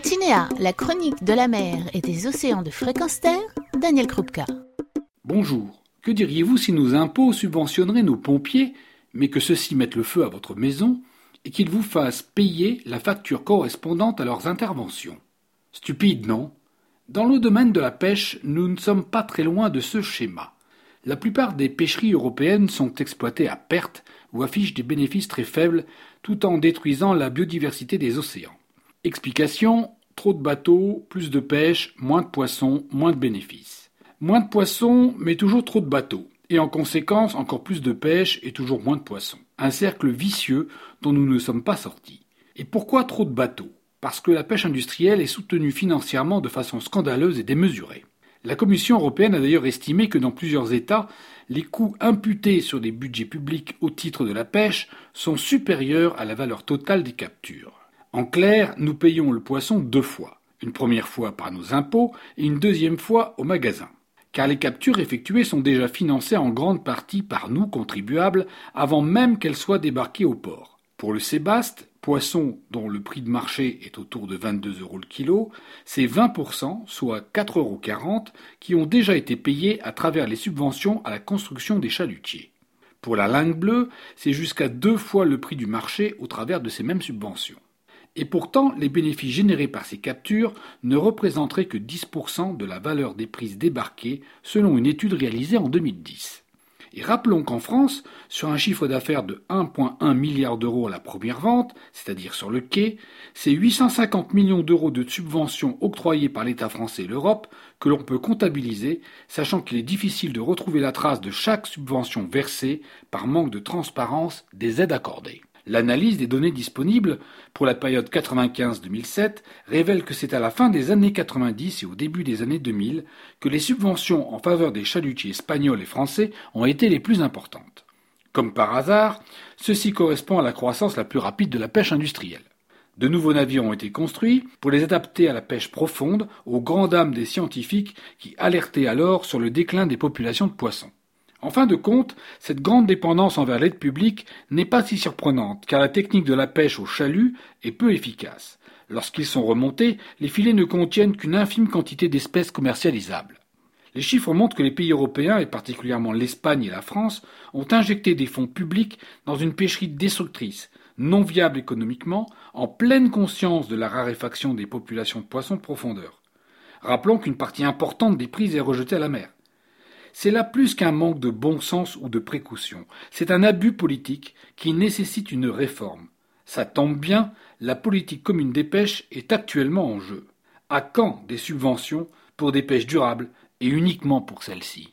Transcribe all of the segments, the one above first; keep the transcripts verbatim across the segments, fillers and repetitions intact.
Tantinéa, la chronique de la mer et des océans de Fréquence Terre, Daniel Krupka. Bonjour. Que diriez-vous si nos impôts subventionneraient nos pompiers, mais que ceux-ci mettent le feu à votre maison et qu'ils vous fassent payer la facture correspondante à leurs interventions? Stupide, non? Dans le domaine de la pêche, nous ne sommes pas très loin de ce schéma. La plupart des pêcheries européennes sont exploitées à perte ou affichent des bénéfices très faibles tout en détruisant la biodiversité des océans. Explication: trop de bateaux, plus de pêche, moins de poissons, moins de bénéfices. Moins de poissons, mais toujours trop de bateaux. Et en conséquence, encore plus de pêche et toujours moins de poissons. Un cercle vicieux dont nous ne sommes pas sortis. Et pourquoi trop de bateaux? Parce que la pêche industrielle est soutenue financièrement de façon scandaleuse et démesurée. La Commission européenne a d'ailleurs estimé que dans plusieurs États, les coûts imputés sur les budgets publics au titre de la pêche sont supérieurs à la valeur totale des captures. En clair, nous payons le poisson deux fois. Une première fois par nos impôts et une deuxième fois au magasin. Car les captures effectuées sont déjà financées en grande partie par nous, contribuables, avant même qu'elles soient débarquées au port. Pour le sébaste, poisson dont le prix de marché est autour de vingt-deux euros le kilo, c'est vingt pour cent, soit quatre euros quarante, qui ont déjà été payés à travers les subventions à la construction des chalutiers. Pour la langue bleue, c'est jusqu'à deux fois le prix du marché au travers de ces mêmes subventions. Et pourtant, les bénéfices générés par ces captures ne représenteraient que dix pour cent de la valeur des prises débarquées, selon une étude réalisée en deux mille dix. Et rappelons qu'en France, sur un chiffre d'affaires de un virgule un milliard d'euros à la première vente, c'est-à-dire sur le quai, c'est huit cent cinquante millions d'euros de subventions octroyées par l'État français et l'Europe que l'on peut comptabiliser, sachant qu'il est difficile de retrouver la trace de chaque subvention versée par manque de transparence des aides accordées. L'analyse des données disponibles pour la période quatre-vingt-quinze à deux mille sept révèle que c'est à la fin des années quatre-vingt-dix et au début des années deux mille que les subventions en faveur des chalutiers espagnols et français ont été les plus importantes. Comme par hasard, ceci correspond à la croissance la plus rapide de la pêche industrielle. De nouveaux navires ont été construits pour les adapter à la pêche profonde, aux grandes dames des scientifiques qui alertaient alors sur le déclin des populations de poissons. En fin de compte, cette grande dépendance envers l'aide publique n'est pas si surprenante, car la technique de la pêche au chalut est peu efficace. Lorsqu'ils sont remontés, les filets ne contiennent qu'une infime quantité d'espèces commercialisables. Les chiffres montrent que les pays européens, et particulièrement l'Espagne et la France, ont injecté des fonds publics dans une pêcherie destructrice, non viable économiquement, en pleine conscience de la raréfaction des populations de poissons de profondeur. Rappelons qu'une partie importante des prises est rejetée à la mer. C'est là plus qu'un manque de bon sens ou de précaution. C'est un abus politique qui nécessite une réforme. Ça tombe bien, la politique commune des pêches est actuellement en jeu. À quand des subventions pour des pêches durables et uniquement pour celles-ci?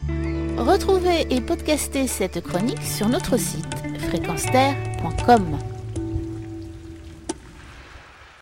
Retrouvez et podcastez cette chronique sur notre site fréquence terre point com.